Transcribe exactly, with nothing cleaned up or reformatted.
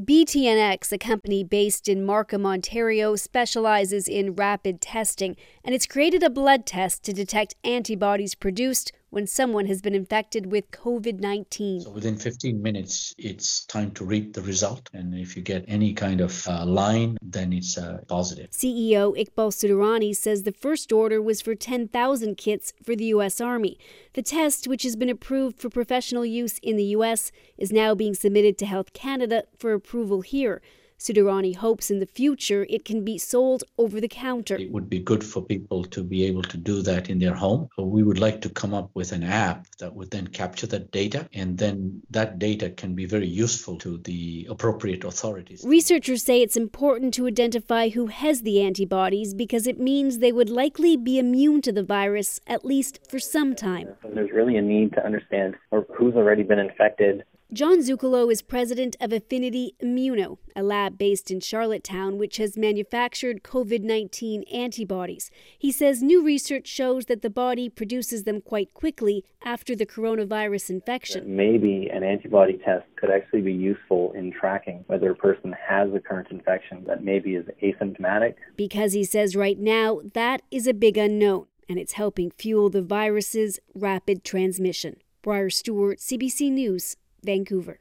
B T N X, a company based in Markham, Ontario, specializes in rapid testing, and it's created a blood test to detect antibodies produced when someone has been infected with covid nineteen. So within fifteen minutes, it's time to read the result. And if you get any kind of uh, line, then it's uh, positive. C E O Iqbal Sudurani says the first order was for ten thousand kits for the U S Army. The test, which has been approved for professional use in the U S, is now being submitted to Health Canada for approval here. Sudurani hopes in the future it can be sold over the counter. It would be good for people to be able to do that in their home. So we would like to come up with an app that would then capture that data, and then that data can be very useful to the appropriate authorities. Researchers say it's important to identify who has the antibodies because it means they would likely be immune to the virus, at least for some time. There's really a need to understand who's already been infected. John Zuccolo is president of Affinity Immuno, a lab based in Charlottetown which has manufactured covid nineteen antibodies. He says new research shows that the body produces them quite quickly after the coronavirus infection. Maybe an antibody test could actually be useful in tracking whether a person has a current infection that maybe is asymptomatic. Because he says right now that is a big unknown, and it's helping fuel the virus's rapid transmission. Briar Stewart, C B C News, Vancouver.